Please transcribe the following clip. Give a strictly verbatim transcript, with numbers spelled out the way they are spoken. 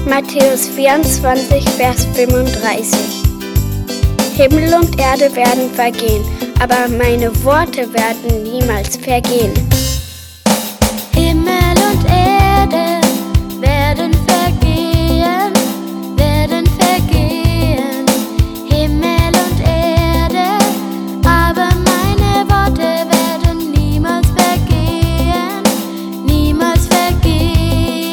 Matthäus vierundzwanzig, Vers fünfunddreißig. Himmel und Erde werden vergehen, aber meine Worte werden niemals vergehen.